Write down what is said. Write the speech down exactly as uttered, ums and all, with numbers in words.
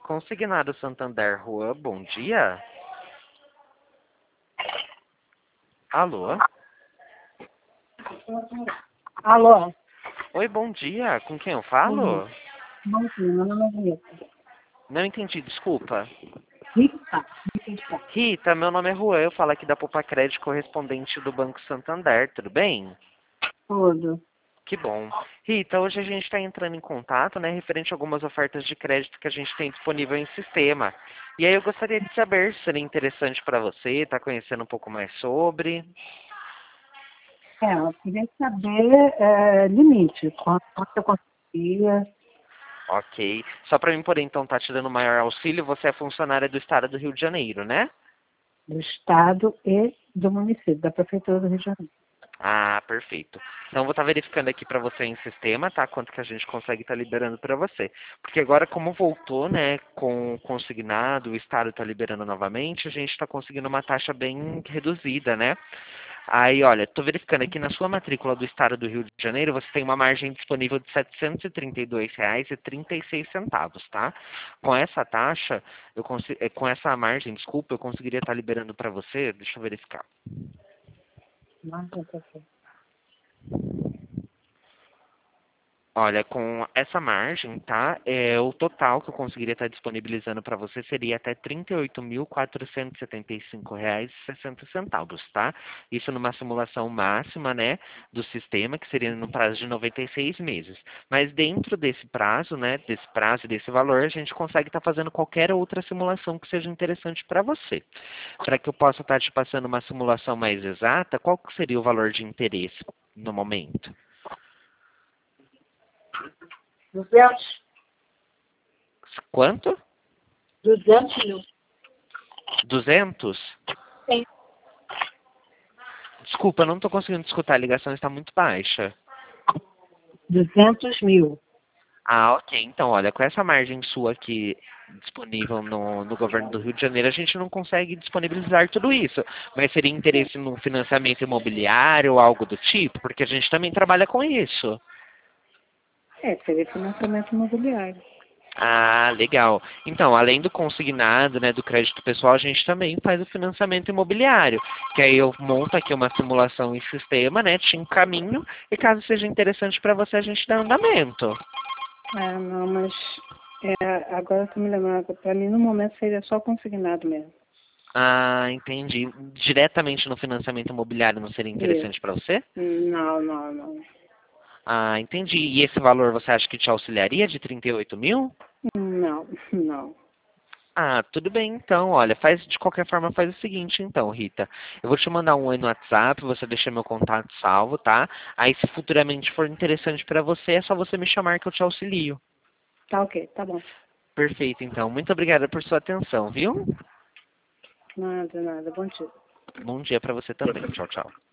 Consignado Santander Rua, bom dia. Alô? Alô? Oi, bom dia. Com quem eu Bom falo? bom dia, meu nome é Rita. Não entendi, desculpa. Rita? Rita. Rita, meu nome é Juan, eu falo aqui da Poupa Crédito, correspondente do Banco Santander, tudo bem? Tudo. Que bom. Rita, hoje a gente está entrando em contato, né, referente a algumas ofertas de crédito que a gente tem disponível em sistema. E aí eu gostaria de saber se seria interessante para você, tá conhecendo um pouco mais sobre. É, eu queria saber é, limite, quanto quanto eu conseguia Ok. Só para mim poder então estar te dando maior auxílio, você é funcionária do Estado do Rio de Janeiro, né? do Estado e do município, da Prefeitura do Rio de Janeiro. Ah, perfeito. Então vou estar verificando aqui para você em sistema, tá? Quanto que a gente consegue estar liberando para você. Porque agora como voltou, né, com o consignado, o Estado está liberando novamente, a gente está conseguindo uma taxa bem reduzida, né? Aí, olha, estou verificando aqui na sua matrícula do Estado do Rio de Janeiro, você tem uma margem disponível de setecentos e trinta e dois reais e trinta e seis centavos, tá? Com essa taxa, eu consi- eh, com essa margem, desculpa, eu conseguiria estar liberando para você, deixa eu verificar. Mas, é perfeito. Olha, com essa margem, tá? É, o total que eu conseguiria estar disponibilizando para você seria até trinta e oito mil quatrocentos e setenta e cinco reais e sessenta centavos, tá? Isso numa simulação máxima, né, do sistema, que seria no prazo de noventa e seis meses. Mas dentro desse prazo, né, desse prazo e desse valor, a gente consegue estar fazendo qualquer outra simulação que seja interessante para você. Para que eu possa estar te passando uma simulação mais exata, qual que seria o valor de interesse no momento? duzentos, Quanto? duzentos mil. Duzentos? Sim. Desculpa, eu não estou conseguindo escutar, a ligação está muito baixa. duzentos mil. Ah, ok. Então, olha, com essa margem sua aqui disponível no, no governo do Rio de Janeiro, a gente não consegue disponibilizar tudo isso. Mas seria interesse no financiamento imobiliário ou algo do tipo? Porque a gente também trabalha com isso. É, seria financiamento imobiliário. Ah, legal. Então, além do consignado, né, do crédito pessoal, a gente também faz o financiamento imobiliário, que aí eu monto aqui uma simulação em sistema, né, te encaminho, e caso seja interessante para você, a gente dá andamento. Ah, não, mas é, agora eu tô me lembrando, para mim no momento seria só consignado mesmo. Ah, entendi. Diretamente no financiamento imobiliário não seria Isso. interessante para você? Não, não, não. Ah, entendi. E esse valor você acha que te auxiliaria de trinta e oito mil? Não, não. Ah, tudo bem então. Olha, faz de qualquer forma faz o seguinte então, Rita. Eu vou te mandar um oi no WhatsApp, você deixa meu contato salvo, tá? Aí se futuramente for interessante para você, é só você me chamar que eu te auxilio. Tá ok, tá bom. Perfeito, então. Muito obrigada por sua atenção, viu? Nada, nada. Bom dia. Bom dia para você também. Tchau, tchau.